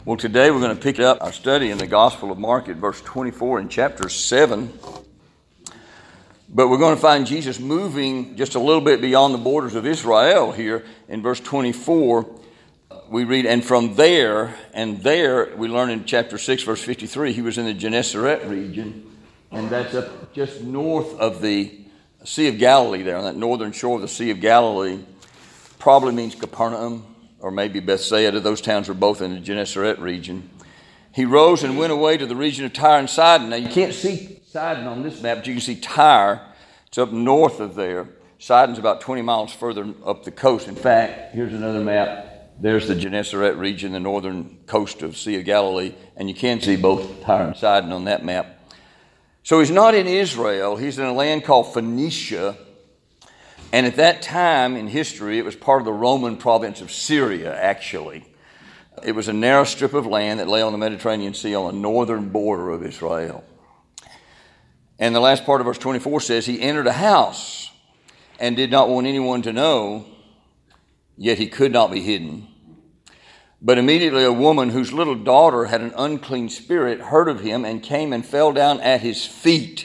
Well, today we're going to pick up our study in the Gospel of Mark at verse 24 in chapter 7. But we're going to find Jesus moving just a little bit beyond the borders of Israel here. In verse 24, we read, and there we learn in chapter 6, verse 53, he was in the Gennesaret region, and that's up just north of the Sea of Galilee there, on that northern shore of the Sea of Galilee. Probably means Capernaum, or maybe Bethsaida. Those towns were both in the Gennesaret region. He rose and went away to the region of Tyre and Sidon. Now, you can't see Sidon on this map, but you can see Tyre. It's up north of there. Sidon's about 20 miles further up the coast. In fact, here's another map. There's the Gennesaret region, the northern coast of Sea of Galilee, and you can see both Tyre and Sidon on that map. So he's not in Israel. He's in a land called Phoenicia. And at that time in history, it was part of the Roman province of Syria, actually. It was a narrow strip of land that lay on the Mediterranean Sea on the northern border of Israel. And the last part of verse 24 says, he entered a house and did not want anyone to know, yet he could not be hidden. But immediately a woman whose little daughter had an unclean spirit heard of him and came and fell down at his feet.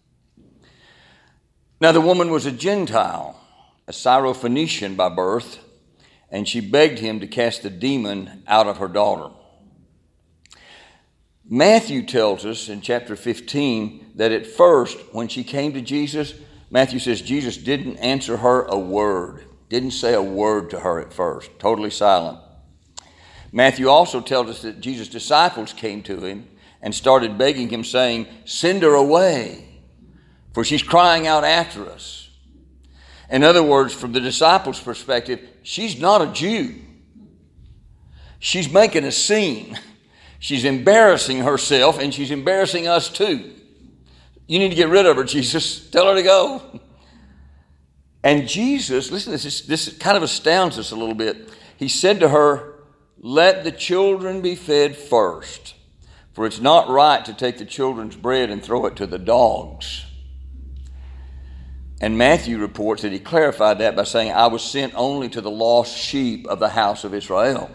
Now the woman was a Gentile, a Syrophoenician by birth, and she begged him to cast the demon out of her daughter. Matthew tells us in chapter 15 that at first, when she came to Jesus, Matthew says Jesus didn't answer her a word, didn't say a word to her at first, totally silent. Matthew also tells us that Jesus' disciples came to him and started begging him, saying, send her away, for she's crying out after us. In other words, from the disciples' perspective, she's not a Jew. She's making a scene. She's embarrassing herself, and she's embarrassing us too. You need to get rid of her, Jesus. Tell her to go. And Jesus, listen to this kind of astounds us a little bit. He said to her, let the children be fed first, for it's not right to take the children's bread and throw it to the dogs. And Matthew reports that he clarified that by saying, I was sent only to the lost sheep of the house of Israel.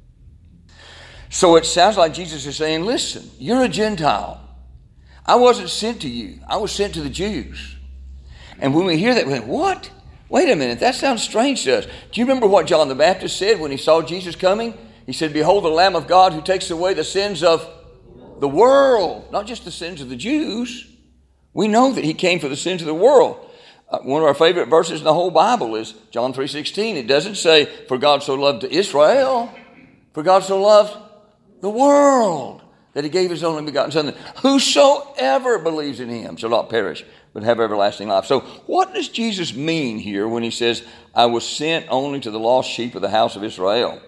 So it sounds like Jesus is saying, listen, you're a Gentile. I wasn't sent to you. I was sent to the Jews. And when we hear that, we think, what? Wait a minute, that sounds strange to us. Do you remember what John the Baptist said when he saw Jesus coming? He said, behold the Lamb of God who takes away the sins of the world, not just the sins of the Jews. We know that he came for the sins of the world. One of our favorite verses in the whole Bible is John 3:16. It doesn't say, for God so loved Israel, for God so loved the world, that he gave his only begotten Son, that whosoever believes in him shall not perish, but have everlasting life. So what does Jesus mean here when he says, I was sent only to the lost sheep of the house of Israel?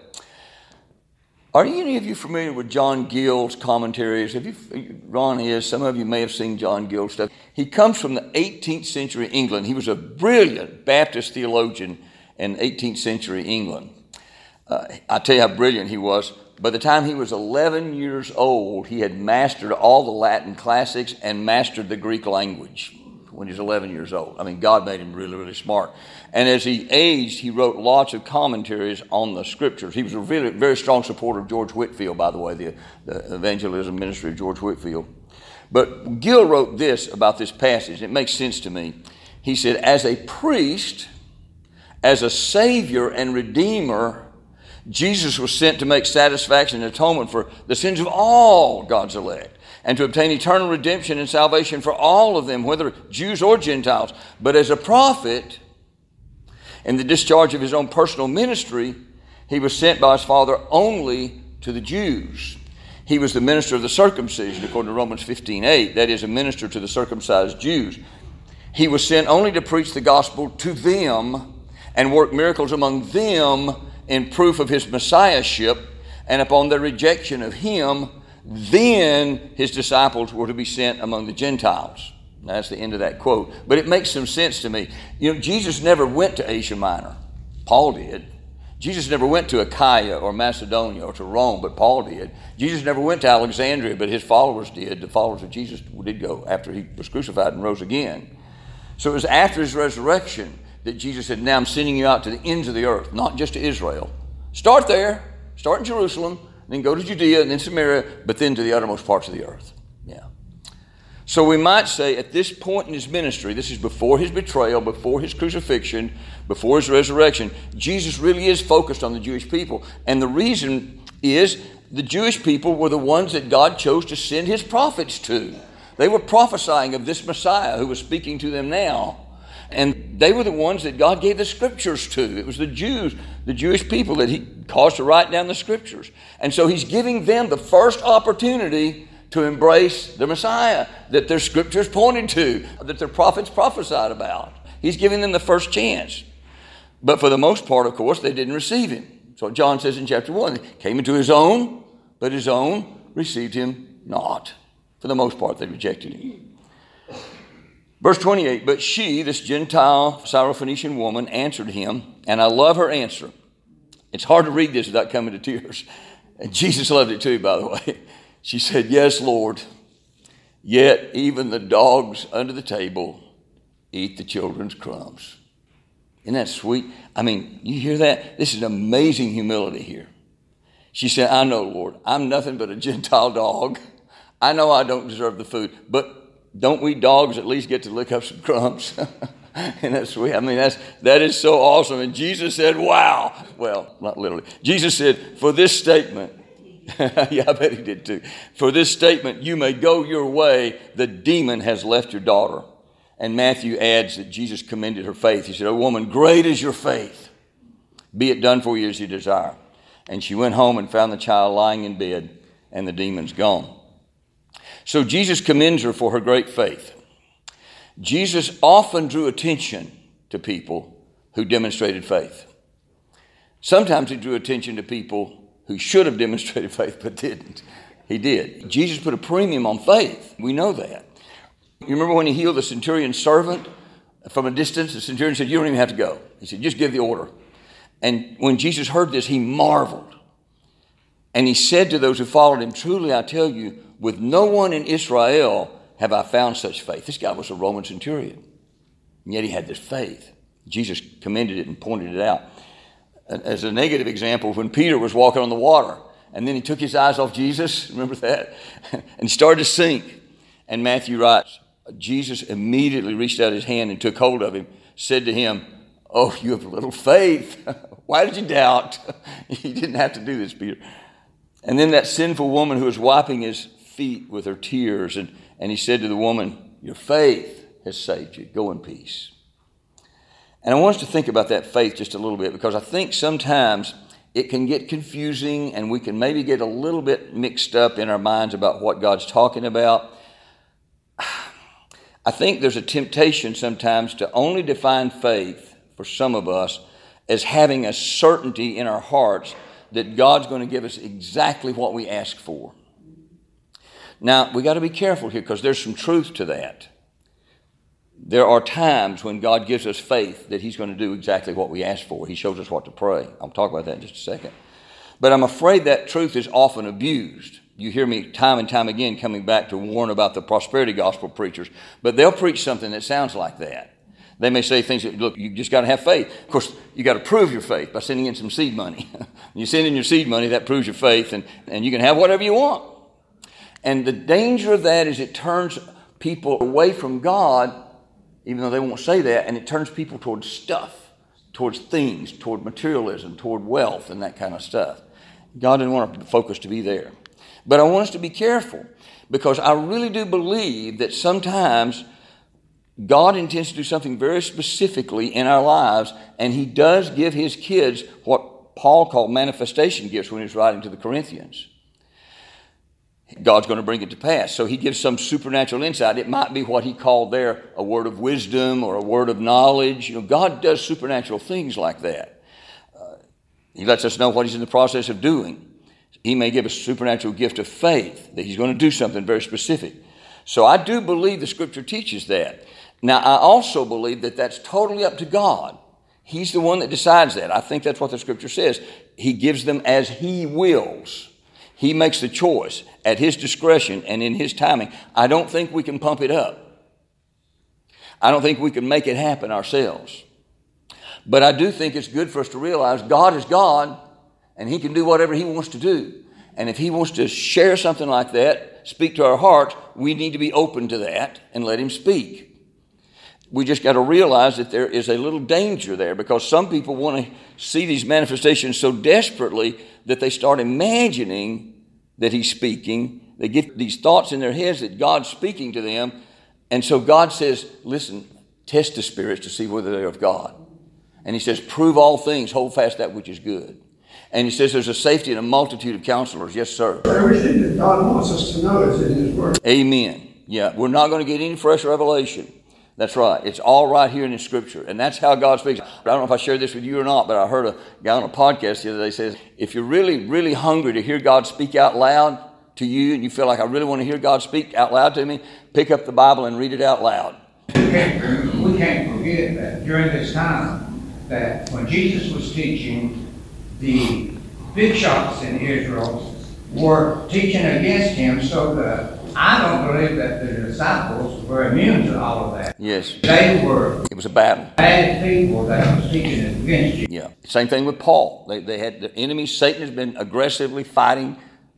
Are any of you familiar with John Gill's commentaries? Ron is. Some of you may have seen John Gill's stuff. He comes from the 18th century England. He was a brilliant Baptist theologian in 18th century England. I tell you how brilliant he was. By the time he was 11 years old, he had mastered all the Latin classics and mastered the Greek language when he was 11 years old. I mean, God made him really, really smart. And as he aged, he wrote lots of commentaries on the scriptures. He was a really, very strong supporter of George Whitefield, by the way, the evangelism ministry of George Whitefield. But Gill wrote this about this passage. It makes sense to me. He said, as a priest, as a savior and redeemer, Jesus was sent to make satisfaction and atonement for the sins of all God's elect, and to obtain eternal redemption and salvation for all of them, whether Jews or Gentiles. But as a prophet, in the discharge of his own personal ministry, he was sent by his Father only to the Jews. He was the minister of the circumcision, according to Romans 15:8. That is, a minister to the circumcised Jews. He was sent only to preach the gospel to them and work miracles among them in proof of his messiahship. And upon their rejection of him, then his disciples were to be sent among the Gentiles. Now, that's the end of that quote. But it makes some sense to me. You know, Jesus never went to Asia Minor. Paul did. Jesus never went to Achaia or Macedonia or to Rome, but Paul did. Jesus never went to Alexandria, but his followers did. The followers of Jesus did go after he was crucified and rose again. So it was after his resurrection that Jesus said, now I'm sending you out to the ends of the earth, not just to Israel. Start there. Start in Jerusalem. then go to Judea, and then Samaria, but then to the uttermost parts of the earth. Yeah. So we might say at this point in his ministry, this is before his betrayal, before his crucifixion, before his resurrection, Jesus really is focused on the Jewish people. And the reason is the Jewish people were the ones that God chose to send his prophets to. They were prophesying of this Messiah who was speaking to them now. And they were the ones that God gave the scriptures to. It was the Jews, the Jewish people that he caused to write down the scriptures. And so he's giving them the first opportunity to embrace the Messiah that their scriptures pointed to, that their prophets prophesied about. He's giving them the first chance. But for the most part, of course, they didn't receive him. So John says in chapter 1, he came into his own, but his own received him not. For the most part, they rejected him. Verse 28, but she, this Gentile Syrophoenician woman, answered him, and I love her answer. It's hard to read this without coming to tears. And Jesus loved it too, by the way. She said, yes, Lord, yet even the dogs under the table eat the children's crumbs. Isn't that sweet? I mean, you hear that? This is amazing humility here. She said, I know, Lord, I'm nothing but a Gentile dog. I know I don't deserve the food, but don't we dogs at least get to lick up some crumbs? And that's sweet. I mean, that is so awesome. And Jesus said, wow. Well, not literally. Jesus said, for this statement, yeah, I bet he did too. For this statement, you may go your way. The demon has left your daughter. And Matthew adds that Jesus commended her faith. He said, oh, woman, great is your faith. Be it done for you as you desire. And she went home and found the child lying in bed and the demons gone. So Jesus commends her for her great faith. Jesus often drew attention to people who demonstrated faith. Sometimes he drew attention to people who should have demonstrated faith but didn't. He did. Jesus put a premium on faith. We know that. You remember when he healed the centurion's servant from a distance? The centurion said, you don't even have to go. He said, just give the order. And when Jesus heard this, he marveled. And he said to those who followed him, truly I tell you, with no one in Israel have I found such faith. This guy was a Roman centurion. And yet he had this faith. Jesus commended it and pointed it out. As a negative example, when Peter was walking on the water, and then he took his eyes off Jesus, remember that? And he started to sink. And Matthew writes, Jesus immediately reached out his hand and took hold of him, said to him, oh, you have little faith. Why did you doubt? You didn't have to do this, Peter. And then that sinful woman who was wiping his feet with her tears, and he said to the woman, your faith has saved you. Go in peace. And I want us to think about that faith just a little bit, because I think sometimes it can get confusing and we can maybe get a little bit mixed up in our minds about what God's talking about. I think there's a temptation sometimes to only define faith for some of us as having a certainty in our hearts that God's going to give us exactly what we ask for. Now, we got to be careful here because there's some truth to that. There are times when God gives us faith that he's going to do exactly what we ask for. He shows us what to pray. I'll talk about that in just a second. But I'm afraid that truth is often abused. You hear me time and time again coming back to warn about the prosperity gospel preachers, but they'll preach something that sounds like that. They may say things that, look, you just got to have faith. Of course, you got to prove your faith by sending in some seed money. When you send in your seed money, that proves your faith, and you can have whatever you want. And the danger of that is it turns people away from God, even though they won't say that, and it turns people towards stuff, towards things, toward materialism, toward wealth, and that kind of stuff. God didn't want our focus to be there. But I want us to be careful, because I really do believe that sometimes God intends to do something very specifically in our lives, and he does give his kids what Paul called manifestation gifts when he was writing to the Corinthians. God's going to bring it to pass. So he gives some supernatural insight. It might be what he called there a word of wisdom or a word of knowledge. You know, God does supernatural things like that. He lets us know what he's in the process of doing. He may give us a supernatural gift of faith that he's going to do something very specific. So I do believe the scripture teaches that. Now, I also believe that that's totally up to God. He's the one that decides that. I think that's what the scripture says. He gives them as he wills. He makes the choice at his discretion and in his timing. I don't think we can pump it up. I don't think we can make it happen ourselves. But I do think it's good for us to realize God is God, and he can do whatever he wants to do. And if he wants to share something like that, speak to our hearts, we need to be open to that and let him speak. We just got to realize that there is a little danger there, because some people want to see these manifestations so desperately that they start imagining that he's speaking. They get these thoughts in their heads that God's speaking to them. And so God says, listen, test the spirits to see whether they're of God. And he says, prove all things, hold fast that which is good. And he says there's a safety in a multitude of counselors. Yes, sir. Everything that God wants us to know is in his word. Amen. Yeah, we're not going to get any fresh revelation. That's right. It's all right here in the Scripture. And that's how God speaks. I don't know if I shared this with you or not, but I heard a guy on a podcast the other day says, if you're really, really hungry to hear God speak out loud to you, and you feel like I really want to hear God speak out loud to me, pick up the Bible and read it out loud. We can't forget that during this time, that when Jesus was teaching, the big shots in Israel were teaching against him, so that I don't believe that the disciples were immune to all of that. Yes. They were. It was a battle. Bad people that was teaching against you. Yeah. Same thing with Paul. They had the enemy. Satan has been aggressively fighting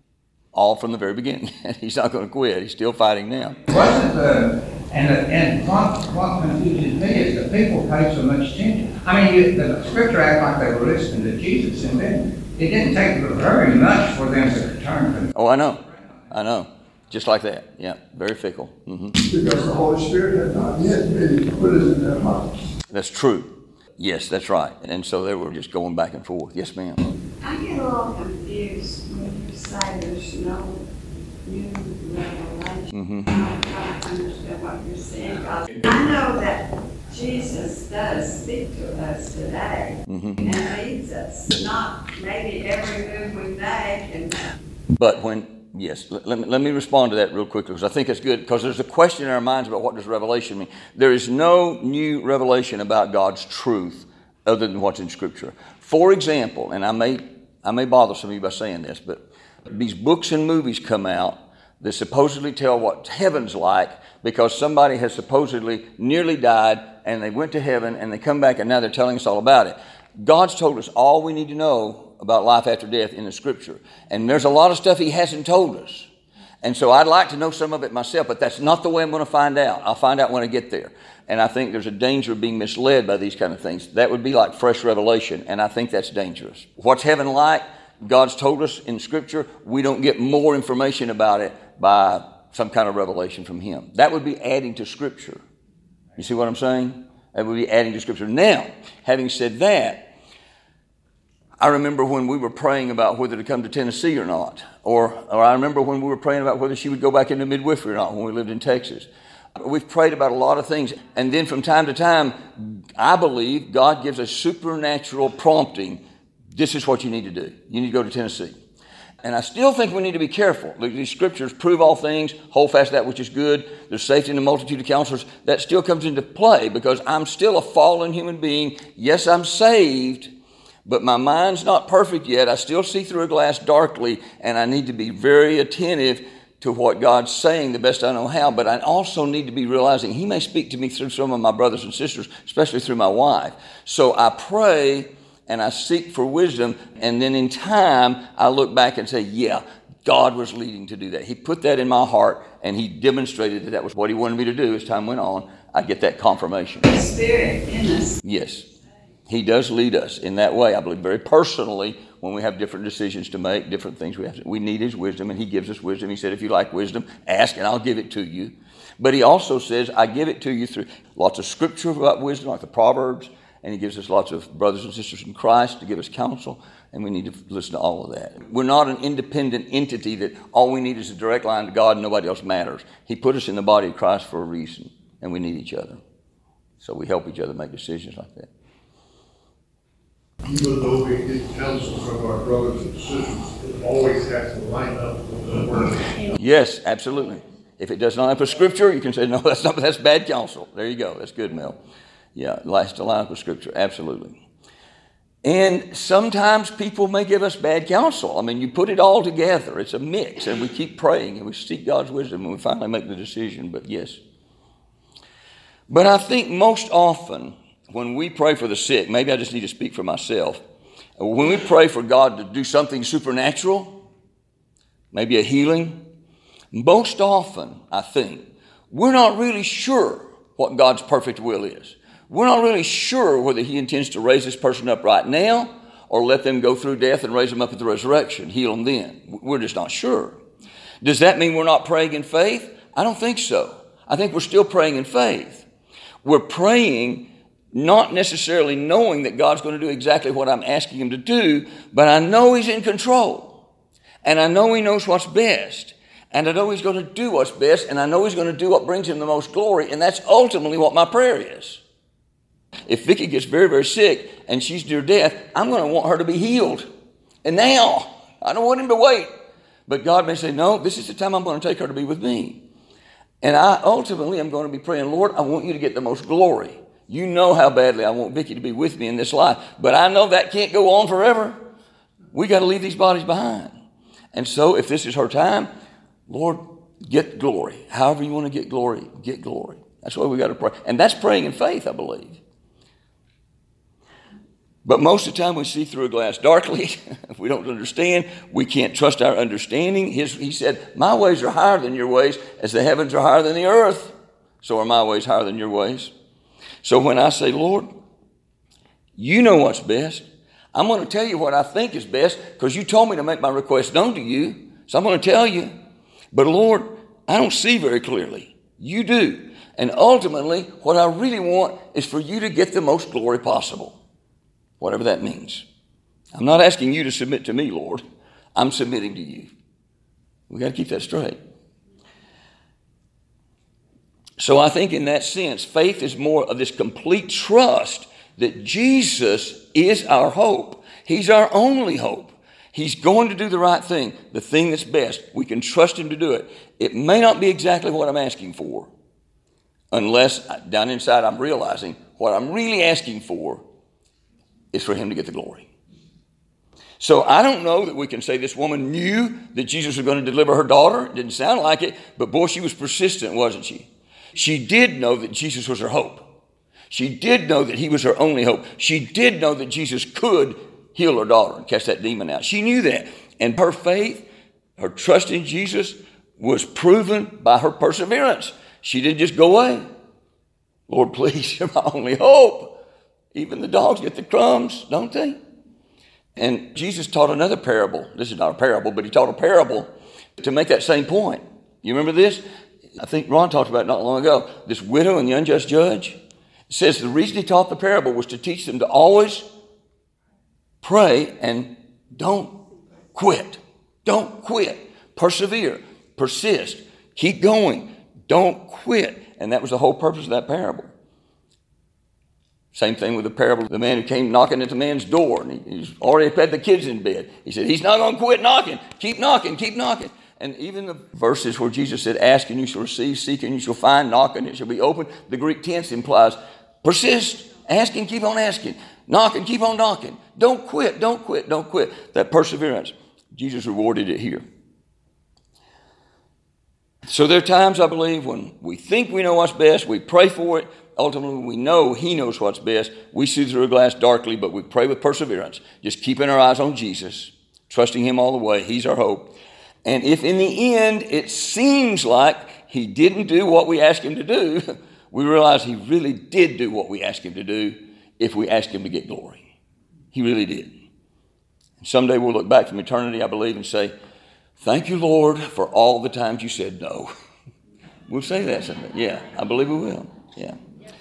all from the very beginning. And he's not going to quit. He's still fighting now. Wasn't and what confuses me is the people paid so much attention. I mean, the Scripture act like they were listening to Jesus, and then it didn't take very much for them to return. Oh, I know. Just like that. Yeah, very fickle. Mm-hmm. Because the Holy Spirit had not yet really put it in their hearts. That's true. Yes, that's right. And so they were just going back and forth. Yes, ma'am. I get a little confused when you say there's no new revelation. Mm-hmm. I'm trying to understand what you're saying. I know that Jesus does speak to us today and leads us. Not maybe every move we make. But yes, let me respond to that real quickly, because I think it's good, because there's a question in our minds about what does revelation mean. There is no new revelation about God's truth other than what's in Scripture. For example, and I may bother some of you by saying this, but these books and movies come out that supposedly tell what heaven's like, because somebody has supposedly nearly died and they went to heaven and they come back and now they're telling us all about it. God's told us all we need to know about life after death in the Scripture. And there's a lot of stuff he hasn't told us. And so I'd like to know some of it myself, but that's not the way I'm going to find out. I'll find out when I get there. And I think there's a danger of being misled by these kind of things. That would be like fresh revelation, and I think that's dangerous. What's heaven like? God's told us in Scripture. We don't get more information about it by some kind of revelation from him. That would be adding to Scripture. You see what I'm saying? That would be adding to Scripture. Now, having said that, I remember when we were praying about whether to come to Tennessee or not. Or I remember when we were praying about whether she would go back into midwifery or not when we lived in Texas. We've prayed about a lot of things. And then from time to time, I believe God gives a supernatural prompting. This is what you need to do. You need to go to Tennessee. And I still think we need to be careful. These Scriptures prove all things, hold fast that which is good. There's safety in the multitude of counselors. That still comes into play, because I'm still a fallen human being. Yes, I'm saved, but my mind's not perfect yet. I still see through a glass darkly, and I need to be very attentive to what God's saying the best I know how. But I also need to be realizing he may speak to me through some of my brothers and sisters, especially through my wife. So I pray and I seek for wisdom, and then in time I look back and say, yeah, God was leading to do that. He put that in my heart, and he demonstrated that that was what he wanted me to do. As time went on, I get that confirmation. The Spirit in us. Yes. He does lead us in that way, I believe, very personally, when we have different decisions to make, different things we need his wisdom, and he gives us wisdom. He said, if you like wisdom, ask and I'll give it to you. But he also says, I give it to you through lots of Scripture about wisdom, like the Proverbs, and he gives us lots of brothers and sisters in Christ to give us counsel, and we need to listen to all of that. We're not an independent entity that all we need is a direct line to God and nobody else matters. He put us in the body of Christ for a reason, and we need each other. So we help each other make decisions like that. Even though we get counsel from our brothers and sisters, it always has to line up with the Word. Yes, absolutely. If it does not have a Scripture, you can say, no, that's bad counsel. There you go. That's good, Mel. Yeah, it has to line up with Scripture. Absolutely. And sometimes people may give us bad counsel. I mean, you put it all together. It's a mix, and we keep praying, and we seek God's wisdom, and we finally make the decision. But yes. But I think most often, when we pray for the sick, maybe I just need to speak for myself. When we pray for God to do something supernatural, maybe a healing. Most often, I think, we're not really sure what God's perfect will is. We're not really sure whether he intends to raise this person up right now or let them go through death and raise them up at the resurrection, heal them then. We're just not sure. Does that mean we're not praying in faith? I don't think so. I think we're still praying in faith. We're praying not necessarily knowing that God's going to do exactly what I'm asking him to do, but I know he's in control. And I know he knows what's best. And I know he's going to do what's best, and I know he's going to do what brings him the most glory, and that's ultimately what my prayer is. If Vicky gets very, very sick and she's near death, I'm going to want her to be healed. And now, I don't want him to wait. But God may say, no, this is the time I'm going to take her to be with me. And I ultimately am going to be praying, Lord, I want you to get the most glory. You know how badly I want Vicky to be with me in this life. But I know that can't go on forever. We got to leave these bodies behind. And so if this is her time, Lord, get glory. However you want to get glory, get glory. That's why we got to pray. And that's praying in faith, I believe. But most of the time we see through a glass darkly. If we don't understand, we can't trust our understanding. He said, my ways are higher than your ways, as the heavens are higher than the earth. So are my ways higher than your ways. So when I say, Lord, you know what's best. I'm going to tell you what I think is best because you told me to make my request known to you. So I'm going to tell you. But Lord, I don't see very clearly. You do. And ultimately, what I really want is for you to get the most glory possible. Whatever that means. I'm not asking you to submit to me, Lord. I'm submitting to you. We got to keep that straight. So I think in that sense, faith is more of this complete trust that Jesus is our hope. He's our only hope. He's going to do the right thing, the thing that's best. We can trust him to do it. It may not be exactly what I'm asking for, unless down inside I'm realizing what I'm really asking for is for him to get the glory. So I don't know that we can say this woman knew that Jesus was going to deliver her daughter. It didn't sound like it, but boy, she was persistent, wasn't she? She did know that Jesus was her hope. She did know that he was her only hope. She did know that Jesus could heal her daughter and cast that demon out. She knew that. And her faith, her trust in Jesus was proven by her perseverance. She didn't just go away. Lord, please, you're my only hope. Even the dogs get the crumbs, don't they? And Jesus taught another parable. This is not a parable, but he taught a parable to make that same point. You remember this? I think Ron talked about it not long ago. This widow and the unjust judge. It says the reason he taught the parable was to teach them to always pray and don't quit. Don't quit. Persevere. Persist. Keep going. Don't quit. And that was the whole purpose of that parable. Same thing with the parable of the man who came knocking at the man's door. And he's already had the kids in bed. He said, he's not going to quit knocking. Keep knocking, keep knocking. And even the verses where Jesus said, ask and you shall receive, seek and you shall find, knock and it shall be open. The Greek tense implies persist, ask and keep on asking, knock and keep on knocking. Don't quit, don't quit, don't quit. That perseverance, Jesus rewarded it here. So there are times, I believe, when we think we know what's best, we pray for it. Ultimately, we know he knows what's best. We see through a glass darkly, but we pray with perseverance, just keeping our eyes on Jesus, trusting him all the way. He's our hope. And if in the end it seems like he didn't do what we asked him to do, we realize he really did do what we asked him to do if we asked him to get glory. He really did. And someday we'll look back from eternity, I believe, and say, thank you, Lord, for all the times you said no. We'll say that someday. Yeah, I believe we will. Yeah.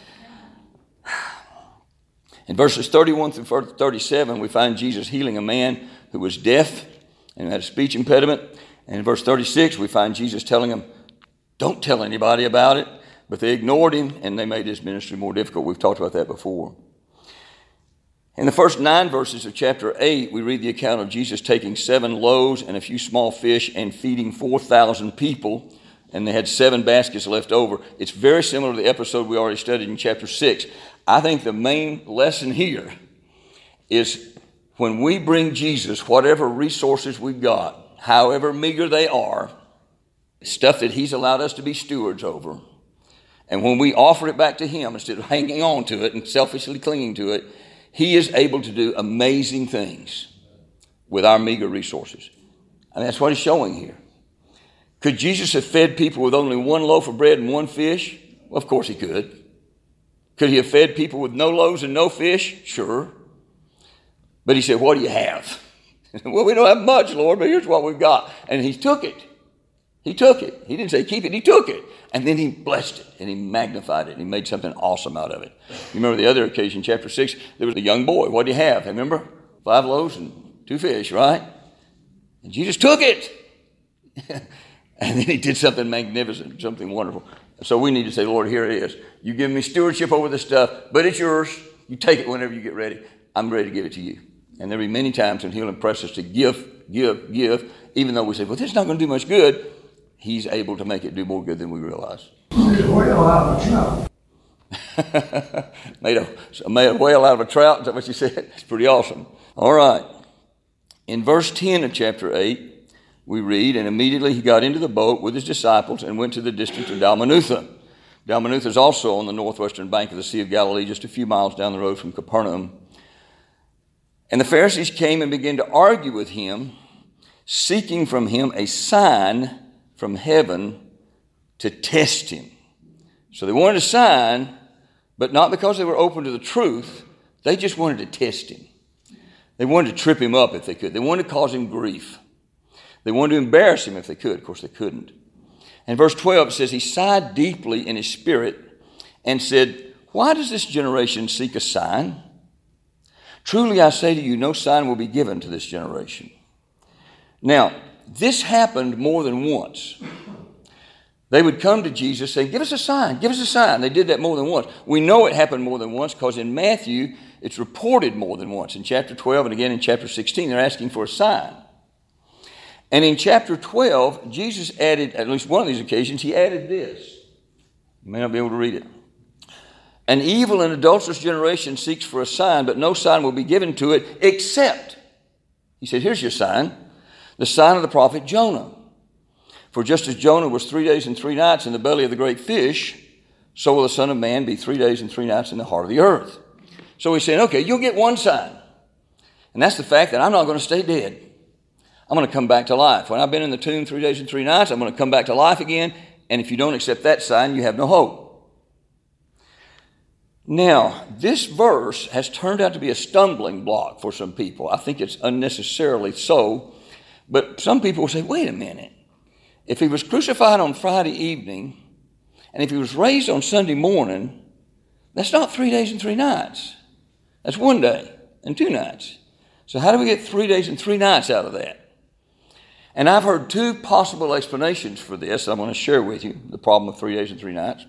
In verses 31 through 37, we find Jesus healing a man who was deaf and had a speech impediment. And in verse 36, we find Jesus telling him, don't tell anybody about it. But they ignored him, and they made his ministry more difficult. We've talked about that before. In the first 9 verses of chapter 8, we read the account of Jesus taking 7 loaves and a few small fish and feeding 4,000 people. And they had 7 baskets left over. It's very similar to the episode we already studied in chapter 6. I think the main lesson here is when we bring Jesus whatever resources we've got, however meager they are, stuff that he's allowed us to be stewards over, and when we offer it back to him instead of hanging on to it and selfishly clinging to it, he is able to do amazing things with our meager resources. And that's what he's showing here. Could Jesus have fed people with only one loaf of bread and one fish? Well, of course he could. Could he have fed people with no loaves and no fish? Sure. But he said, what do you have? Well, we don't have much, Lord, but here's what we've got. And he took it. He took it. He didn't say keep it. He took it. And then he blessed it and he magnified it and he made something awesome out of it. You remember the other occasion, chapter 6, there was a young boy. What did he have? Remember? 5 loaves and 2 fish, right? And Jesus took it. And then he did something magnificent, something wonderful. So we need to say, Lord, here it is. You give me stewardship over this stuff, but it's yours. You take it whenever you get ready. I'm ready to give it to you. And there'll be many times when he'll impress us to give, even though we say, well, this is not going to do much good. He's able to make it do more good than we realize. Made a whale out of a trout. made a whale out of a trout. Is that what you said? It's pretty awesome. All right. In verse 10 of chapter 8, we read, and immediately he got into the boat with his disciples and went to the district of Dalmanutha. Dalmanutha is also on the northwestern bank of the Sea of Galilee, just a few miles down the road from Capernaum. And the Pharisees came and began to argue with him, seeking from him a sign from heaven to test him. So they wanted a sign, but not because they were open to the truth. They just wanted to test him. They wanted to trip him up if they could. They wanted to cause him grief. They wanted to embarrass him if they could. Of course, they couldn't. And verse 12, it says, he sighed deeply in his spirit and said, why does this generation seek a sign? Truly I say to you, no sign will be given to this generation. Now, this happened more than once. They would come to Jesus saying, give us a sign, give us a sign. They did that more than once. We know it happened more than once because in Matthew, it's reported more than once. In chapter 12 and again in chapter 16, they're asking for a sign. And in chapter 12, Jesus added, at least one of these occasions, he added this. You may not be able to read it. An evil and adulterous generation seeks for a sign, but no sign will be given to it except, he said, here's your sign, the sign of the prophet Jonah. For just as Jonah was 3 days and 3 nights in the belly of the great fish, so will the Son of Man be 3 days and 3 nights in the heart of the earth. So he's saying, okay, you'll get one sign. And that's the fact that I'm not going to stay dead. I'm going to come back to life. When I've been in the tomb 3 days and 3 nights, I'm going to come back to life again. And if you don't accept that sign, you have no hope. Now, this verse has turned out to be a stumbling block for some people. I think it's unnecessarily so. But some people will say, wait a minute. If he was crucified on Friday evening, and if he was raised on Sunday morning, that's not 3 days and 3 nights. That's 1 day and 2 nights. So how do we get 3 days and 3 nights out of that? And I've heard 2 possible explanations for this. I'm going to share with you the problem of 3 days and 3 nights.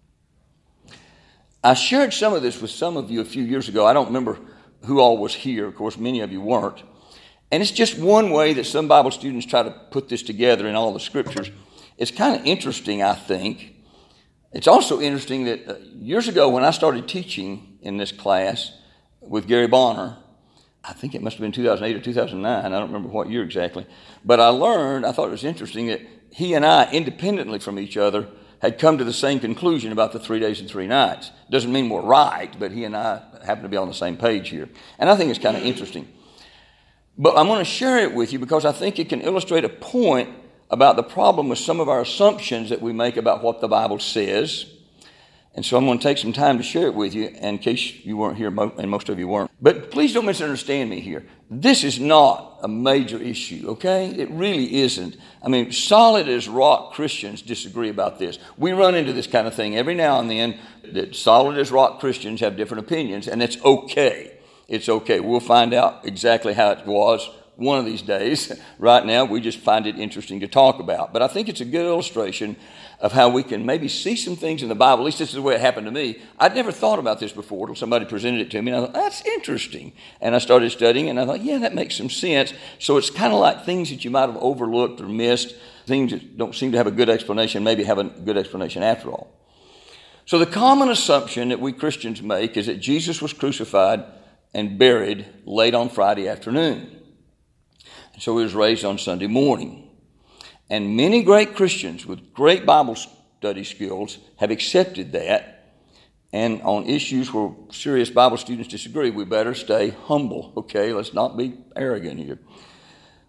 I shared some of this with some of you a few years ago. I don't remember who all was here. Of course, many of you weren't. And it's just one way that some Bible students try to put this together in all the scriptures. It's kind of interesting, I think. It's also interesting that years ago when I started teaching in this class with Gary Bonner, I think it must have been 2008 or 2009. I don't remember what year exactly. But I thought it was interesting that he and I, independently from each other, had come to the same conclusion about the 3 days and 3 nights. Doesn't mean we're right, but he and I happen to be on the same page here. And I think it's kind of interesting. But I'm going to share it with you because I think it can illustrate a point about the problem with some of our assumptions that we make about what the Bible says. And so I'm going to take some time to share it with you in case you weren't here, and most of you weren't. But please don't misunderstand me here. This is not a major issue, okay? It really isn't. I mean, solid as rock Christians disagree about this. We run into this kind of thing every now and then, that solid as rock Christians have different opinions, and it's okay. It's okay. We'll find out exactly how it was one of these days. Right now, we just find it interesting to talk about. But I think it's a good illustration of how we can maybe see some things in the Bible. At least this is the way it happened to me. I'd never thought about this before until somebody presented it to me. And I thought, that's interesting. And I started studying, and I thought, yeah, that makes some sense. So it's kind of like things that you might have overlooked or missed, things that don't seem to have a good explanation, maybe have a good explanation after all. So the common assumption that we Christians make is that Jesus was crucified and buried late on Friday afternoon. And so he was raised on Sunday morning. And many great Christians with great Bible study skills have accepted that. And on issues where serious Bible students disagree, we better stay humble, okay? Let's not be arrogant here.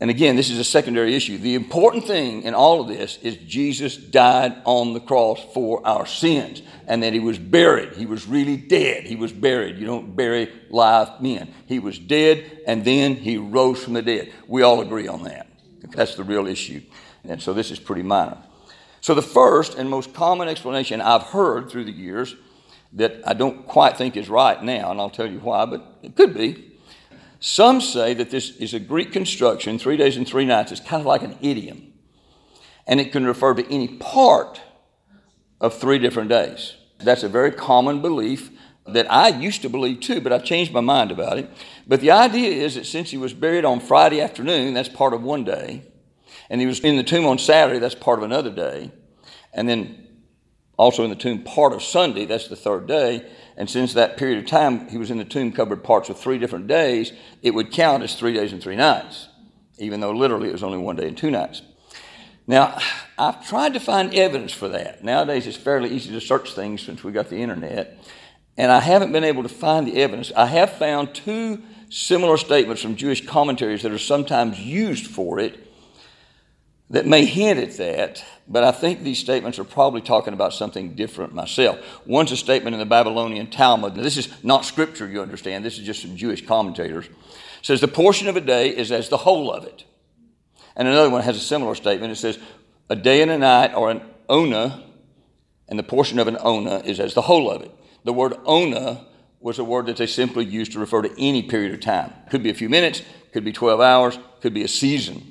And again, this is a secondary issue. The important thing in all of this is Jesus died on the cross for our sins, and that he was buried. He was really dead. He was buried. You don't bury live men. He was dead, and then he rose from the dead. We all agree on that. That's the real issue. And so this is pretty minor. So the first and most common explanation I've heard through the years that I don't quite think is right now, and I'll tell you why, but it could be. Some say that this is a Greek construction, 3 days and 3 nights. It's kind of like an idiom. And it can refer to any part of 3 different days. That's a very common belief that I used to believe too, but I've changed my mind about it. But the idea is that since he was buried on Friday afternoon, that's part of one day, and he was in the tomb on Saturday, that's part of another day, and then also in the tomb part of Sunday, that's the 3rd day. And since that period of time he was in the tomb covered parts of 3 different days, it would count as 3 days and 3 nights, even though literally it was only 1 day and 2 nights. Now, I've tried to find evidence for that. Nowadays it's fairly easy to search things since we got the internet, and I haven't been able to find the evidence. I have found 2 similar statements from Jewish commentaries that are sometimes used for it that may hint at that, but I think these statements are probably talking about something different myself. One's a statement in the Babylonian Talmud. Now, this is not scripture, you understand. This is just some Jewish commentators. It says, the portion of a day is as the whole of it. And another one has a similar statement. It says, a day and a night, or an ona, and the portion of an ona is as the whole of it. The word ona was a word that they simply used to refer to any period of time. Could be a few minutes, could be 12 hours, could be a season.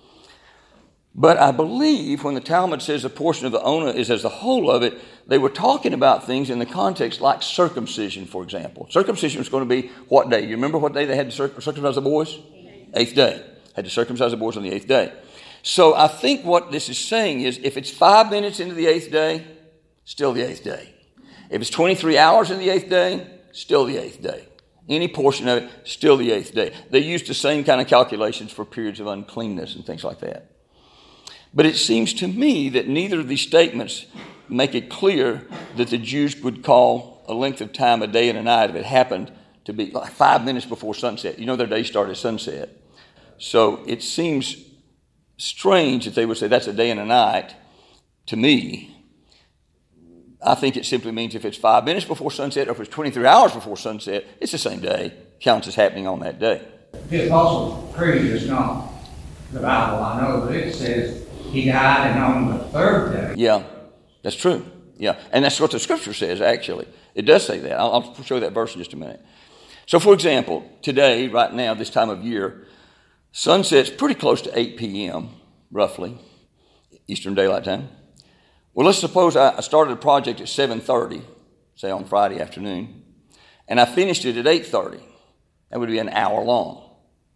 But I believe when the Talmud says a portion of the ona is as the whole of it, they were talking about things in the context like circumcision, for example. Circumcision was going to be what day? You remember what day they had to circumcise the boys? 8th day. Had to circumcise the boys on the 8th day. So I think what this is saying is if it's 5 minutes into the 8th day, still the 8th day. If it's 23 hours in the 8th day, still the 8th day. Any portion of it, still the 8th day. They used the same kind of calculations for periods of uncleanness and things like that. But it seems to me that neither of these statements make it clear that the Jews would call a length of time a day and a night if it happened to be like 5 minutes before sunset. You know their day started at sunset. So it seems strange that they would say that's a day and a night. To me, I think it simply means if it's 5 minutes before sunset or if it's 23 hours before sunset, it's the same day. Counts as happening on that day. The Apostles' Creed is not the Bible, I know, but it says he died and on the 3rd day. Yeah, that's true. Yeah, and that's what the scripture says, actually. It does say that. I'll show you that verse in just a minute. So, for example, today, right now, this time of year, sunset's pretty close to 8 p.m., roughly, Eastern Daylight Time. Well, let's suppose I started a project at 7:30, say on Friday afternoon, and I finished it at 8:30. That would be an hour long.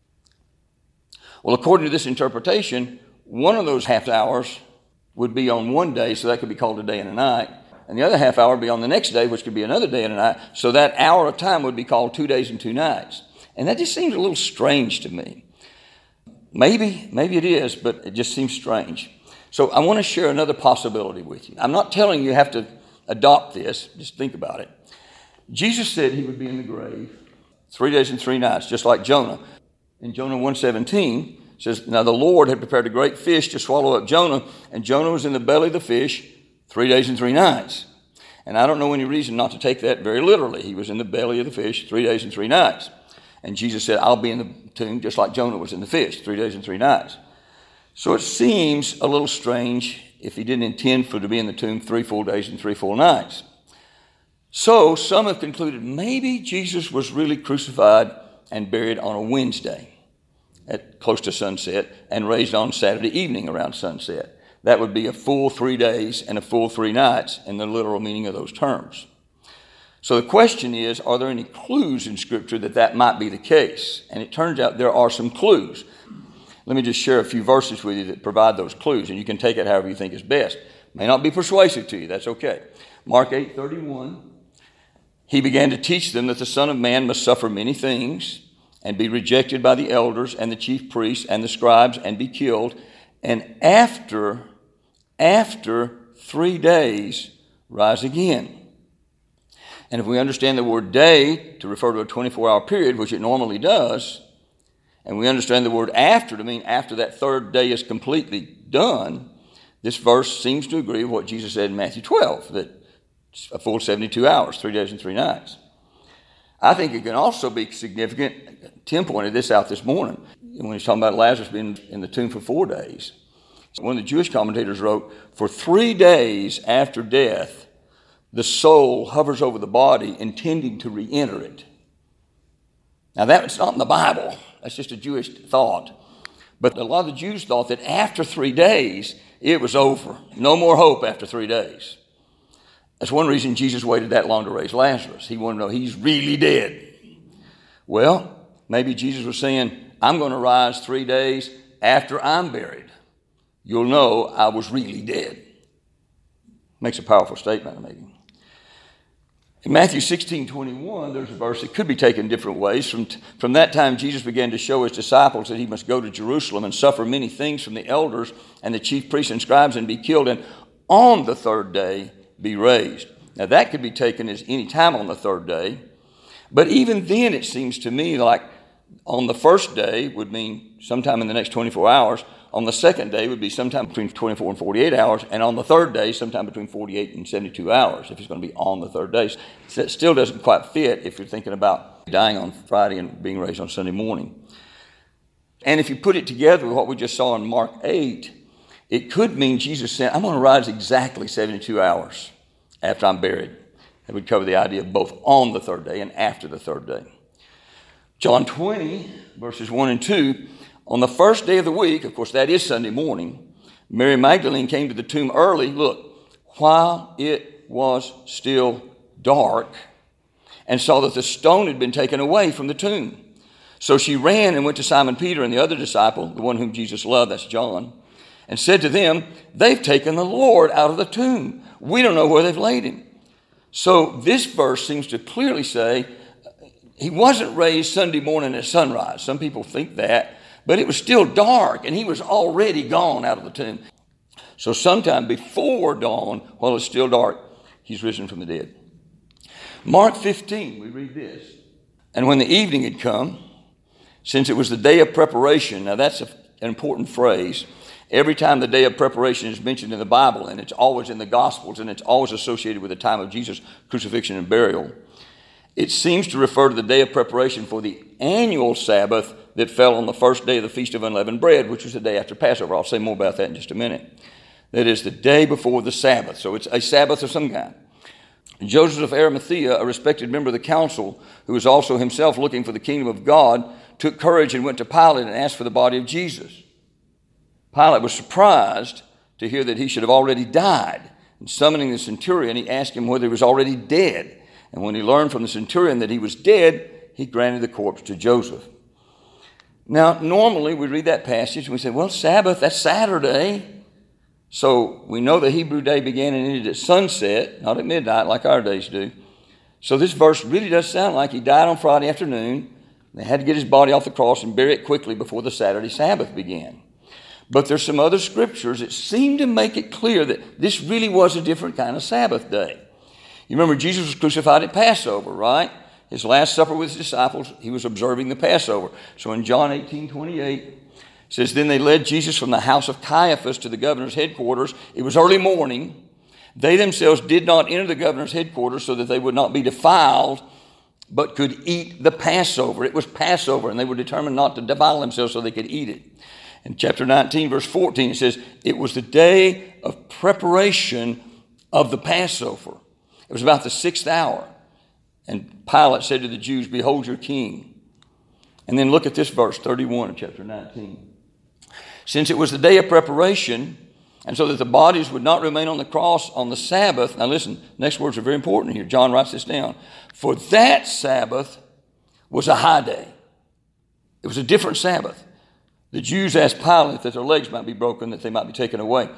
Well, according to this interpretation, one of those half hours would be on one day, so that could be called a day and a night. And the other half hour would be on the next day, which could be another day and a night. So that hour of time would be called 2 days and 2 nights. And that just seems a little strange to me. Maybe it is, but it just seems strange. So I want to share another possibility with you. I'm not telling you have to adopt this. Just think about it. Jesus said he would be in the grave 3 days and 3 nights, just like Jonah. In Jonah 1:17, it says, now the Lord had prepared a great fish to swallow up Jonah, and Jonah was in the belly of the fish 3 days and 3 nights. And I don't know any reason not to take that very literally. He was in the belly of the fish 3 days and 3 nights. And Jesus said, I'll be in the tomb just like Jonah was in the fish 3 days and 3 nights. So it seems a little strange if he didn't intend for to be in the tomb 3 full days and 3 full nights. So some have concluded maybe Jesus was really crucified and buried on a Wednesday at close to sunset and raised on Saturday evening around sunset. That would be a full 3 days and a full 3 nights in the literal meaning of those terms. So the question is, are there any clues in Scripture that might be the case? And it turns out there are some clues. Let me just share a few verses with you that provide those clues, and you can take it however you think is best. May not be persuasive to you, that's okay. Mark 8:31, he began to teach them that the Son of Man must suffer many things and be rejected by the elders and the chief priests and the scribes and be killed, and after 3 days rise again. And if we understand the word day to refer to a 24-hour period, which it normally does, and we understand the word after to mean after that third day is completely done, this verse seems to agree with what Jesus said in Matthew 12, that it's a full 72 hours, 3 days and 3 nights. I think it can also be significant. Tim pointed this out this morning when he's talking about Lazarus being in the tomb for 4 days. One of the Jewish commentators wrote, for 3 days after death, the soul hovers over the body, intending to re-enter it. Now that's not in the Bible. That's just a Jewish thought. But a lot of the Jews thought that after 3 days, it was over. No more hope after 3 days. That's one reason Jesus waited that long to raise Lazarus. He wanted to know he's really dead. Well, maybe Jesus was saying, I'm going to rise 3 days after I'm buried. You'll know I was really dead. Makes a powerful statement, maybe. In Matthew 16:21, there's a verse that could be taken different ways. From that time, Jesus began to show his disciples that he must go to Jerusalem and suffer many things from the elders and the chief priests and scribes and be killed, and on the third day be raised. Now, that could be taken as any time on the third day. But even then, it seems to me like on the first day would mean sometime in the next 24 hours. On the second day would be sometime between 24 and 48 hours. And on the third day, sometime between 48 and 72 hours, if it's going to be on the third day. So that still doesn't quite fit if you're thinking about dying on Friday and being raised on Sunday morning. And if you put it together with what we just saw in Mark 8, it could mean Jesus said, I'm going to rise exactly 72 hours after I'm buried. That would cover the idea of both on the third day and after the third day. John 20, verses 1 and 2, on the first day of the week, of course that is Sunday morning, Mary Magdalene came to the tomb early, look, while it was still dark, and saw that the stone had been taken away from the tomb. So she ran and went to Simon Peter and the other disciple, the one whom Jesus loved, that's John, and said to them, they've taken the Lord out of the tomb. We don't know where they've laid him. So this verse seems to clearly say he wasn't raised Sunday morning at sunrise. Some people think that, but it was still dark and he was already gone out of the tomb. So sometime before dawn, while it's still dark, he's risen from the dead. Mark 15, we read this. And when the evening had come, since it was the day of preparation, now that's an important phrase. Every time the day of preparation is mentioned in the Bible, and it's always in the Gospels, and it's always associated with the time of Jesus' crucifixion and burial, it seems to refer to the day of preparation for the annual Sabbath that fell on the first day of the Feast of Unleavened Bread, which was the day after Passover. I'll say more about that in just a minute. That is the day before the Sabbath. So it's a Sabbath of some kind. Joseph of Arimathea, a respected member of the council, who was also himself looking for the kingdom of God, took courage and went to Pilate and asked for the body of Jesus. Pilate was surprised to hear that he should have already died. And summoning the centurion, he asked him whether he was already dead. And when he learned from the centurion that he was dead, he granted the corpse to Joseph. Now, normally we read that passage and we say, well, Sabbath, that's Saturday. So we know the Hebrew day began and ended at sunset, not at midnight like our days do. So this verse really does sound like he died on Friday afternoon. They had to get his body off the cross and bury it quickly before the Saturday Sabbath began. But there's some other scriptures that seem to make it clear that this really was a different kind of Sabbath day. You remember Jesus was crucified at Passover, right? His last supper with his disciples, he was observing the Passover. So in John 18:28, it says, then they led Jesus from the house of Caiaphas to the governor's headquarters. It was early morning. They themselves did not enter the governor's headquarters so that they would not be defiled, but could eat the Passover. It was Passover, and they were determined not to defile themselves so they could eat it. In chapter 19, verse 14, it says, it was the day of preparation of the Passover. It was about the 6th hour. And Pilate said to the Jews, behold your king. And then look at this verse, 31 of chapter 19. Since it was the day of preparation, and so that the bodies would not remain on the cross on the Sabbath. Now listen, next words are very important here. John writes this down. For that Sabbath was a high day. It was a different Sabbath. The Jews asked Pilate that their legs might be broken, that they might be taken away.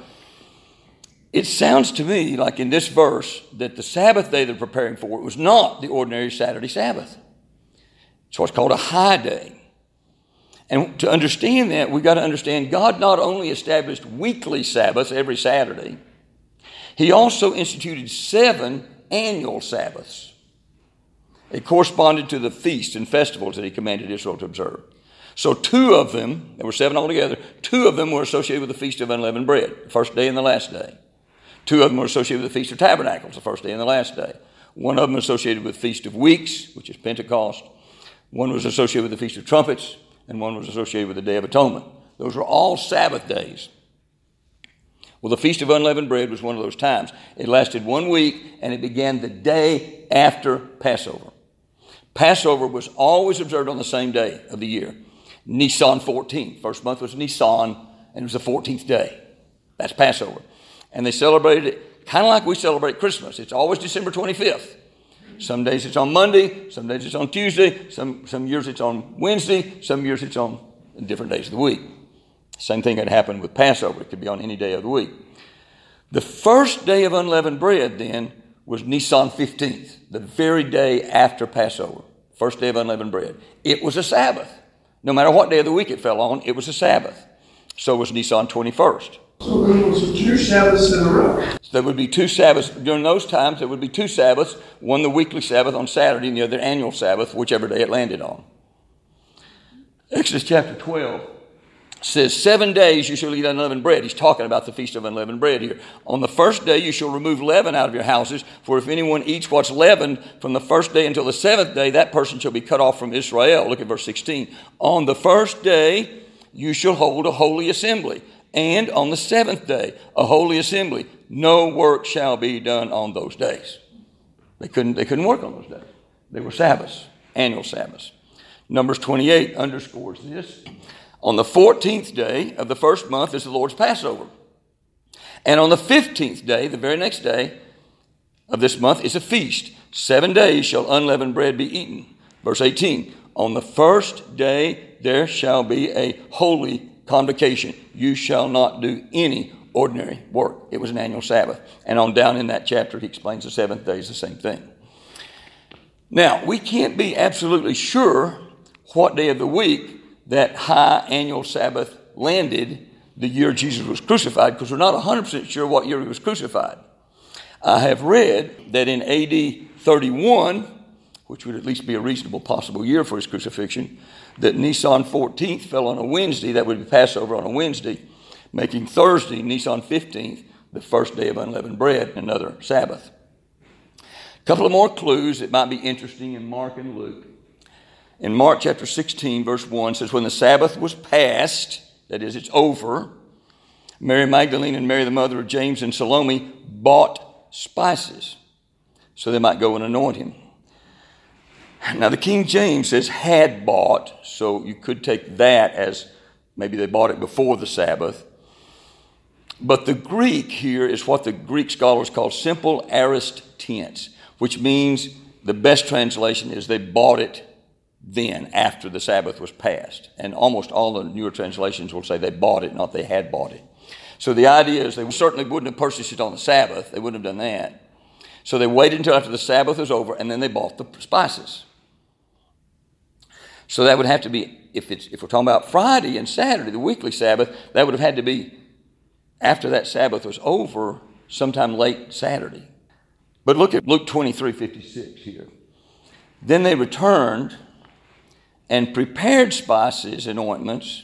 It sounds to me like in this verse that the Sabbath day they're preparing for was not the ordinary Saturday Sabbath. It's what's called a high day. And to understand that, we've got to understand God not only established weekly Sabbaths every Saturday, he also instituted 7 annual Sabbaths. It corresponded to the feasts and festivals that he commanded Israel to observe. So two of them, there were 7 altogether, 2 of them were associated with the Feast of Unleavened Bread, the first day and the last day. 2 of them were associated with the Feast of Tabernacles, the first day and the last day. 1 of them associated with the Feast of Weeks, which is Pentecost. 1 was associated with the Feast of Trumpets, and 1 was associated with the Day of Atonement. Those were all Sabbath days. Well, the Feast of Unleavened Bread was one of those times. It lasted 1 week, and it began the day after Passover. Passover was always observed on the same day of the year, Nisan 14. First month was Nisan, and it was the 14th day. That's Passover. And they celebrated it kind of like we celebrate Christmas. It's always December 25th. Some days it's on Monday, some days it's on Tuesday, some years it's on Wednesday, some years it's on different days of the week. Same thing had happened with Passover. It could be on any day of the week. The first day of unleavened bread then was Nisan 15th, the very day after Passover. First day of unleavened bread. It was a Sabbath. No matter what day of the week it fell on, it was a Sabbath. So was Nisan 21st. So there was 2 Sabbaths in a row. There would be 2 Sabbaths. During those times, there would be 2 Sabbaths, one the weekly Sabbath on Saturday and the other annual Sabbath, whichever day it landed on. Exodus chapter 12 says, 7 days you shall eat unleavened bread. He's talking about the Feast of Unleavened Bread here. On the first day you shall remove leaven out of your houses, for if anyone eats what's leavened from the first day until the 7th day, that person shall be cut off from Israel. Look at verse 16. On the first day you shall hold a holy assembly. And on the 7th day, a holy assembly. No work shall be done on those days. They couldn't work on those days. They were Sabbaths, annual Sabbaths. Numbers 28 underscores this. On the 14th day of the first month is the Lord's Passover. And on the 15th day, the very next day of this month, is a feast. 7 days shall unleavened bread be eaten. Verse 18. On the first day there shall be a holy convocation. You shall not do any ordinary work. It was an annual Sabbath. And on down in that chapter, he explains the 7th day is the same thing. Now, we can't be absolutely sure what day of the week that high annual Sabbath landed the year Jesus was crucified, because we're not 100% sure what year he was crucified. I have read that in AD 31, which would at least be a reasonable possible year for his crucifixion, that Nisan 14th fell on a Wednesday. That would be Passover on a Wednesday, making Thursday, Nisan 15th, the first day of unleavened bread, another Sabbath. A couple of more clues that might be interesting in Mark and Luke. In Mark chapter 16, verse 1 says, when the Sabbath was past, that is, it's over, Mary Magdalene and Mary the mother of James and Salome bought spices so they might go and anoint him. Now, the King James says had bought, so you could take that as maybe they bought it before the Sabbath. But the Greek here is what the Greek scholars call simple aorist tense, which means the best translation is they bought it then, after the Sabbath was passed. And almost all the newer translations will say they bought it, not they had bought it. So the idea is they certainly wouldn't have purchased it on the Sabbath. They wouldn't have done that. So they waited until after the Sabbath was over, and then they bought the spices. So that would have to be, if we're talking about Friday and Saturday, the weekly Sabbath, that would have had to be after that Sabbath was over, sometime late Saturday. But look at Luke 23:56 here. Then they returned and prepared spices and ointments,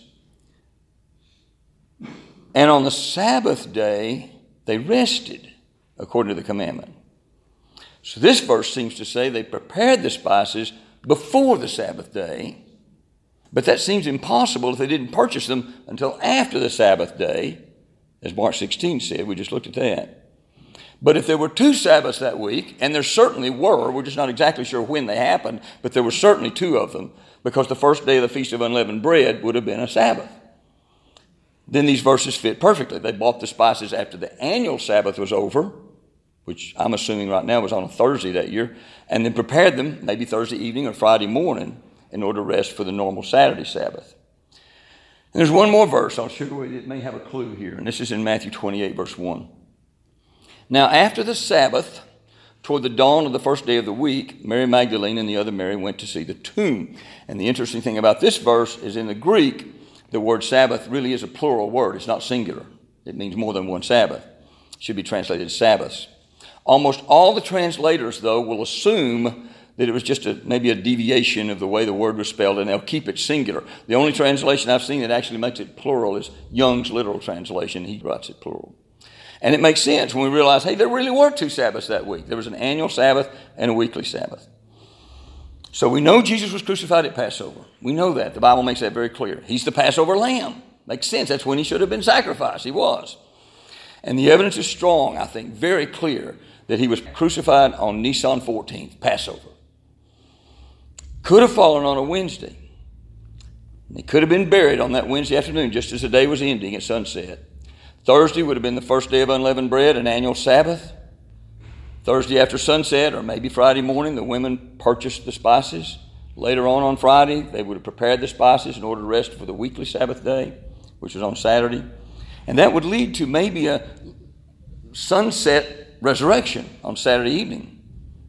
and on the Sabbath day they rested, according to the commandment. So this verse seems to say they prepared the spices before the Sabbath day, but that seems impossible if they didn't purchase them until after the Sabbath day, as Mark 16 said. We just looked at that. But if there were 2 Sabbaths that week, and there certainly were, we're just not exactly sure when they happened, but there were certainly 2 of them, because the first day of the Feast of Unleavened Bread would have been a Sabbath. Then these verses fit perfectly. They bought the spices after the annual Sabbath was over, which I'm assuming right now was on a Thursday that year, and then prepared them maybe Thursday evening or Friday morning in order to rest for the normal Saturday Sabbath. And there's one more verse. I'll show you it may have a clue here, and this is in Matthew 28, verse 1. Now, after the Sabbath, toward the dawn of the first day of the week, Mary Magdalene and the other Mary went to see the tomb. And the interesting thing about this verse is in the Greek, the word Sabbath really is a plural word. It's not singular. It means more than one Sabbath. It should be translated Sabbaths. Almost all the translators, though, will assume that it was just maybe a deviation of the way the word was spelled, and they'll keep it singular. The only translation I've seen that actually makes it plural is Young's literal translation. He writes it plural. And it makes sense when we realize, hey, there really were 2 Sabbaths that week. There was an annual Sabbath and a weekly Sabbath. So we know Jesus was crucified at Passover. We know that. The Bible makes that very clear. He's the Passover lamb. Makes sense. That's when he should have been sacrificed. He was. And the evidence is strong, I think, very clear, that he was crucified on Nisan 14th, Passover. Could have fallen on a Wednesday. He could have been buried on that Wednesday afternoon, just as the day was ending at sunset. Thursday would have been the first day of unleavened bread, an annual Sabbath. Thursday after sunset, or maybe Friday morning, the women purchased the spices. Later on Friday, they would have prepared the spices in order to rest for the weekly Sabbath day, which was on Saturday. And that would lead to maybe a sunset resurrection on Saturday evening,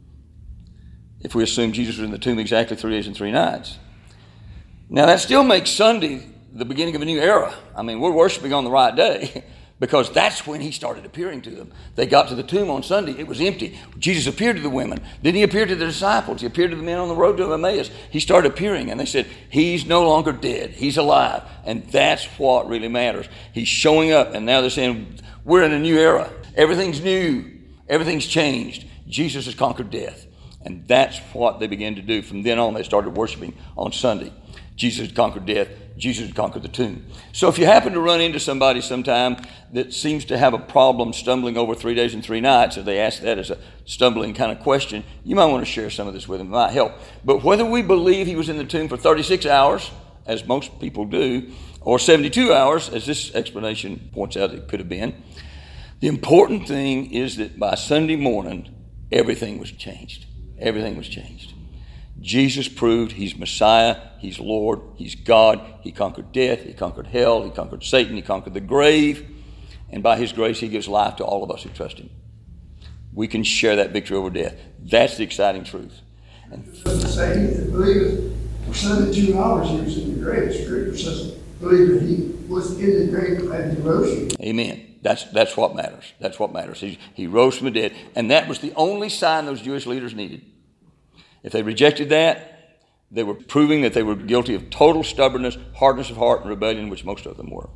if we assume Jesus was in the tomb exactly 3 days and 3 nights. Now, that still makes Sunday the beginning of a new era. I mean, we're worshiping on the right day, because that's when he started appearing to them. They got to the tomb on Sunday. It was empty. Jesus appeared to the women. Then he appeared to the disciples. He appeared to the men on the road to Emmaus. He started appearing, and they said, he's no longer dead. He's alive. And that's what really matters. He's showing up, and now they're saying, we're in a new era. Everything's new. Everything's changed. Jesus has conquered death. And that's what they began to do. From then on, they started worshiping on Sunday. Jesus had conquered death. Jesus had conquered the tomb. So if you happen to run into somebody sometime that seems to have a problem stumbling over 3 days and 3 nights, if they ask that as a stumbling kind of question, you might want to share some of this with them. It might help. But whether we believe he was in the tomb for 36 hours, as most people do, or 72 hours, as this explanation points out it could have been, the important thing is that by Sunday morning, everything was changed. Everything was changed. Jesus proved he's Messiah, he's Lord, he's God. He conquered death, he conquered hell, he conquered Satan, he conquered the grave. And by his grace, he gives life to all of us who trust him. We can share that victory over death. That's the exciting truth. And it doesn't say he that believeth for 72 hours he was in the grave. Scripture says, believe that he was in the grave and he rose. Amen. That's what matters. That's what matters. He rose from the dead. And that was the only sign those Jewish leaders needed. If they rejected that, they were proving that they were guilty of total stubbornness, hardness of heart, and rebellion, which most of them were.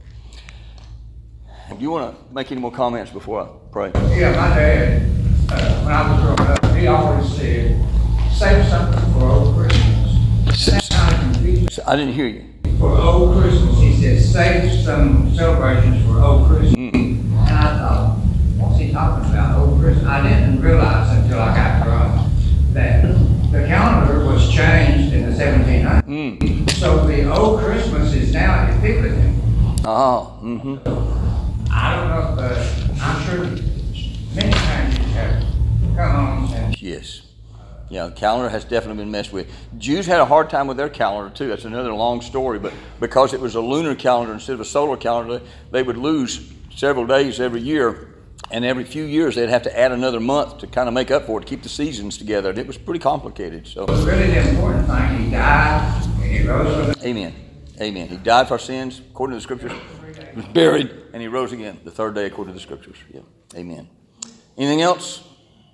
Do you want to make any more comments before I pray? Yeah, my dad, when I was growing up, he always said, save something for old Christmas. I didn't hear you. For old Christmas, he said, save some celebrations for old Christmas. And I thought, what's he talking about, old Christmas? I didn't realize until I got grown that the calendar was changed in the 1700s. So the old Christmas is now Epiphany. Oh, mm-hmm. I don't know, but I'm sure many changes have come on since. Yes. Yeah, the calendar has definitely been messed with. Jews had a hard time with their calendar, too. That's another long story. But because it was a lunar calendar instead of a solar calendar, they would lose several days every year. And every few years, they'd have to add another month to kind of make up for it, to keep the seasons together. And it was pretty complicated. So, but really the important thing, he died and he rose from the... Amen. Amen. He died for our sins, according to the Scriptures. He was buried, and he rose again the third day, according to the Scriptures. Yeah. Amen. Anything else?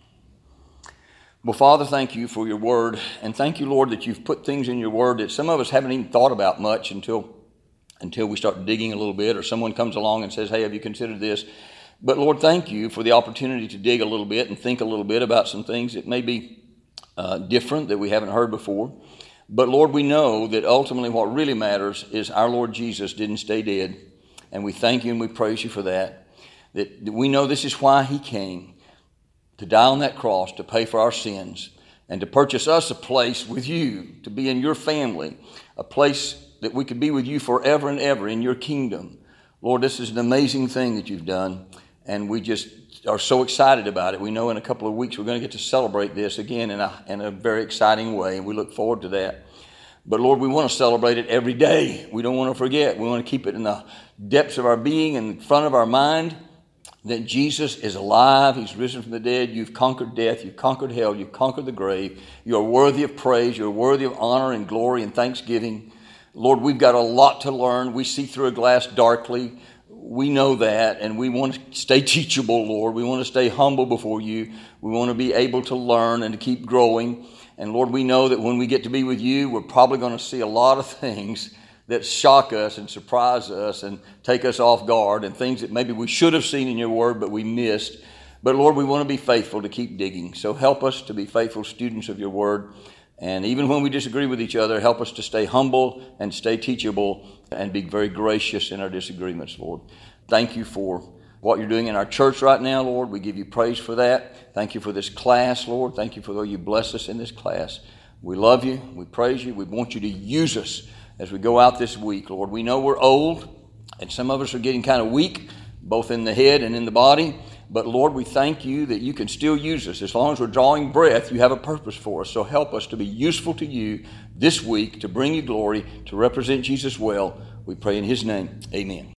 Well, Father, thank you for your word. And thank you, Lord, that you've put things in your word that some of us haven't even thought about much until we start digging a little bit, or someone comes along and says, hey, have you considered this? But Lord, thank you for the opportunity to dig a little bit and think a little bit about some things that may be different that we haven't heard before. But Lord, we know that ultimately what really matters is our Lord Jesus didn't stay dead. And we thank you and we praise you for that. That we know this is why he came, to die on that cross, to pay for our sins, and to purchase us a place with you, to be in your family, a place that we could be with you forever and ever in your kingdom. Lord, this is an amazing thing that you've done. And we just are so excited about it. We know in a couple of weeks we're going to get to celebrate this again in a very exciting way. And we look forward to that. But Lord, we want to celebrate it every day. We don't want to forget. We want to keep it in the depths of our being and in front of our mind that Jesus is alive. He's risen from the dead. You've conquered death. You've conquered hell. You've conquered the grave. You're worthy of praise. You're worthy of honor and glory and thanksgiving. Lord, we've got a lot to learn. We see through a glass darkly. We know that, and we want to stay teachable, Lord. We want to stay humble before you. We want to be able to learn and to keep growing. And Lord, we know that when we get to be with you, we're probably going to see a lot of things that shock us and surprise us and take us off guard, and things that maybe we should have seen in your word but we missed. But Lord, we want to be faithful to keep digging. So help us to be faithful students of your word. And even when we disagree with each other, help us to stay humble and stay teachable and be very gracious in our disagreements, Lord. Thank you for what you're doing in our church right now, Lord. We give you praise for that. Thank you for this class, Lord. Thank you for the way you bless us in this class. We love you. We praise you. We want you to use us as we go out this week, Lord. We know we're old, and some of us are getting kind of weak, both in the head and in the body. But Lord, we thank you that you can still use us. As long as we're drawing breath, you have a purpose for us. So help us to be useful to you this week, to bring you glory, to represent Jesus well. We pray in his name. Amen.